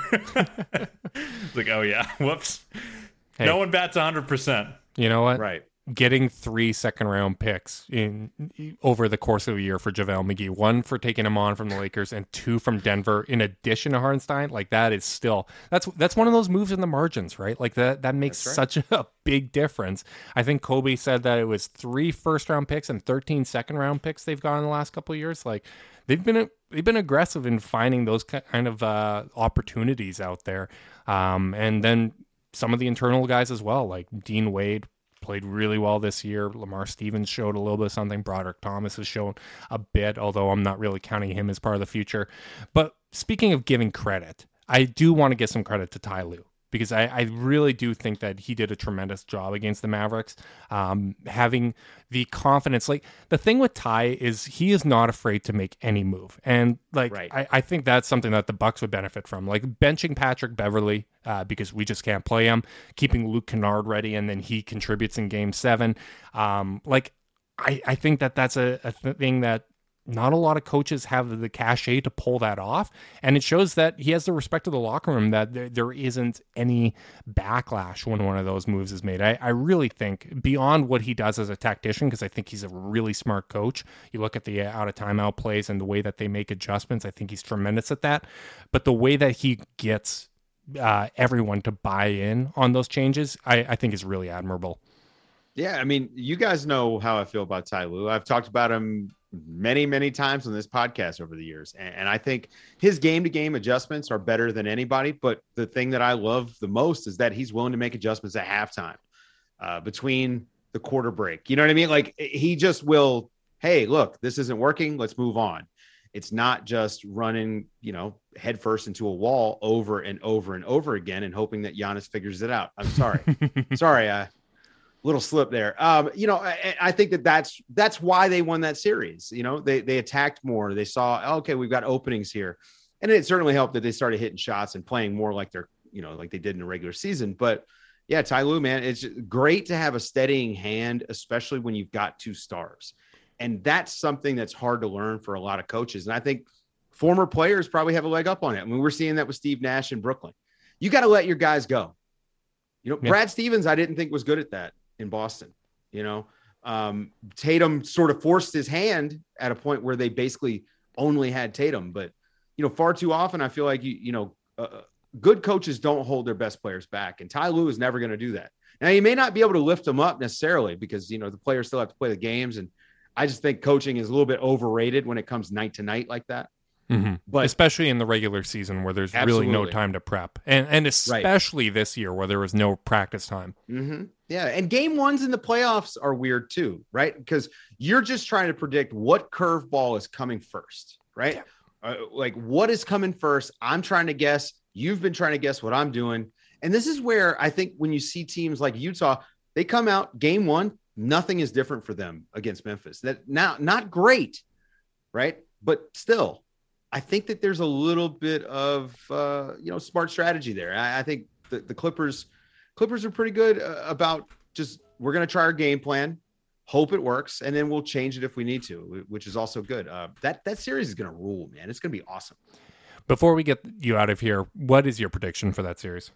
It's like, oh yeah, whoops. Hey, no one bats one hundred percent. You know what? Right. Getting three second round picks in over the course of a year for JaVale McGee, one for taking him on from the Lakers and two from Denver in addition to Hartenstein, like that is still that's that's one of those moves in the margins, right? Like that that makes right. such a big difference. I think Kobe said that it was three first round picks and thirteen second round picks they've got in the last couple of years. Like they've been they've been aggressive in finding those kind of uh, opportunities out there, um, and then some of the internal guys as well, like Dean Wade played really well this year. Lamar Stevens showed a little bit of something. Broderick Thomas has shown a bit, although I'm not really counting him as part of the future. But speaking of giving credit, I do want to give some credit to Ty Lue, because I, I really do think that he did a tremendous job against the Mavericks. Um, having the confidence, like the thing with Ty is he is not afraid to make any move. And like, right. I, I think that's something that the Bucks would benefit from, like benching Patrick Beverley uh, because we just can't play him, keeping Luke Kennard ready, and then he contributes in game seven. Um, like, I, I think that that's a, a thing that not a lot of coaches have the cachet to pull that off. And it shows that he has the respect of the locker room, that there, there isn't any backlash when one of those moves is made. I, I really think beyond what he does as a tactician, because I think he's a really smart coach. You look at the out of timeout plays and the way that they make adjustments. I think he's tremendous at that. But the way that he gets uh, everyone to buy in on those changes, I, I think is really admirable. Yeah. I mean, you guys know how I feel about Ty Lue. I've talked about him many, many times on this podcast over the years. And, and I think his game-to-game adjustments are better than anybody. But the thing that I love the most is that he's willing to make adjustments at halftime uh, between the quarter break. You know what I mean? Like he just will, hey, look, this isn't working. Let's move on. It's not just running, you know, headfirst into a wall over and over and over again and hoping that Giannis figures it out. I'm sorry. sorry. I, Little slip there. Um, you know, I, I think that that's that's why they won that series. You know, they they attacked more. They saw, okay, we've got openings here, and it certainly helped that they started hitting shots and playing more like they're, you know, like they did in the regular season. But yeah, Ty Lue, man, it's great to have a steadying hand, especially when you've got two stars, and that's something that's hard to learn for a lot of coaches. And I think former players probably have a leg up on it. I mean, we're seeing that with Steve Nash in Brooklyn. You got to let your guys go. You know, yeah. Brad Stevens, I didn't think was good at that in Boston. You know, um, Tatum sort of forced his hand at a point where they basically only had Tatum. But, you know, far too often, I feel like, you, you know, uh, good coaches don't hold their best players back. And Ty Lue is never going to do that. Now, you may not be able to lift them up necessarily because, you know, the players still have to play the games. And I just think coaching is a little bit overrated when it comes night to night like that. Mm-hmm. But especially in the regular season where there's absolutely. really no time to prep, and and especially right. this year where there was no practice time. Mm-hmm. Yeah, and game ones in the playoffs are weird too, right? Because you're just trying to predict what curveball is coming first, right? Yeah. Uh, like what is coming first? I'm trying to guess. You've been trying to guess what I'm doing, and this is where I think when you see teams like Utah, they come out game one, nothing is different for them against Memphis. That now not great, right? But still. I think that there's a little bit of, uh, you know, smart strategy there. I, I think the, the Clippers, Clippers are pretty good uh, about just, we're going to try our game plan, hope it works, and then we'll change it if we need to, which is also good. Uh, that, that series is going to rule, man. It's going to be awesome. Before we get you out of here, what is your prediction for that series?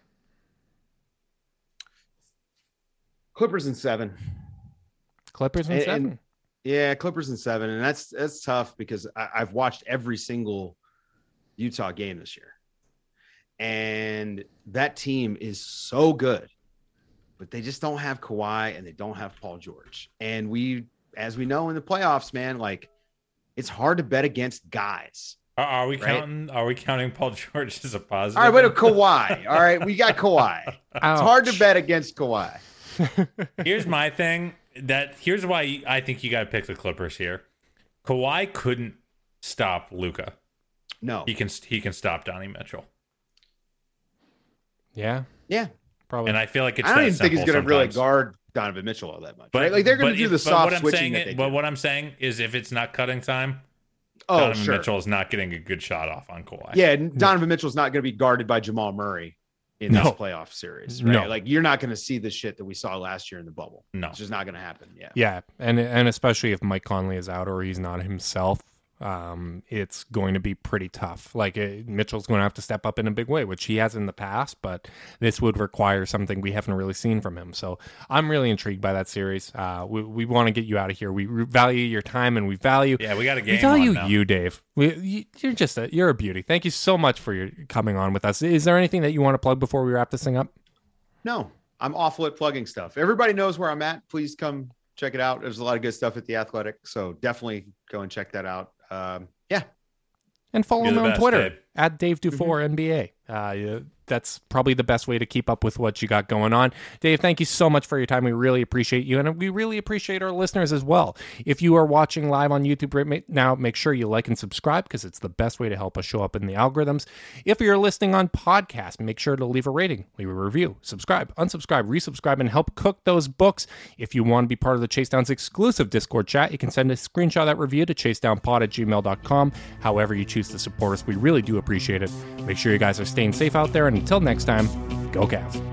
Clippers in seven. Clippers in and, seven. And, Yeah, Clippers in seven, and that's that's tough because I, I've watched every single Utah game this year, and that team is so good, but they just don't have Kawhi and they don't have Paul George. And we, as we know in the playoffs, man, like it's hard to bet against guys. Are, are we right? counting? Are we counting Paul George as a positive? All right, but Kawhi. All right, we got Kawhi. Ouch. It's hard to bet against Kawhi. Here's my thing. That here's why I think you got to pick the Clippers here. Kawhi couldn't stop Luka. No, he can. He can stop Donnie Mitchell. Yeah, yeah, probably. And I feel like it's. I don't even think he's going to really sometimes. guard Donovan Mitchell all that much. But right? Like they're going to do if, the soft what switching. Saying, that they but do. what I'm saying is, if it's not cutting time, oh, Donovan sure. Mitchell is not getting a good shot off on Kawhi. Yeah, Donovan Mitchell's not going to be guarded by Jamal Murray in no. this playoff series, right? No. Like you're not going to see the shit that we saw last year in the bubble. No, it's just not going to happen. Yeah, yeah, and and especially if Mike Conley is out or he's not himself. Um, it's going to be pretty tough. Like it, Mitchell's going to have to step up in a big way, which he has in the past, but this would require something we haven't really seen from him. So I'm really intrigued by that series. Uh, we we want to get you out of here. We value your time and we value. Yeah, we got a game. We value on you, Dave. We, you're just a, you're a beauty. Thank you so much for your coming on with us. Is there anything that you want to plug before we wrap this thing up? No, I'm awful at plugging stuff. Everybody knows where I'm at. Please come check it out. There's a lot of good stuff at The Athletic, so definitely go and check that out. Um, yeah. And follow You're him on best, Twitter Dave. at Dave Dufour mm-hmm. N B A. Uh, yeah, that's probably the best way to keep up with what you got going on. Dave, thank you so much for your time. We really appreciate you, and we really appreciate our listeners as well. If you are watching live on YouTube right now, make sure you like and subscribe because it's the best way to help us show up in the algorithms. If you're listening on podcast, make sure to leave a rating, leave a review, subscribe, unsubscribe, resubscribe, and help cook those books. If you want to be part of the Chase Down's exclusive Discord chat, you can send a screenshot of that review to chasedownpod at gmail dot com. However you choose to support us, we really do appreciate it. Make sure you guys are staying safe out there, and until next time, go Cavs.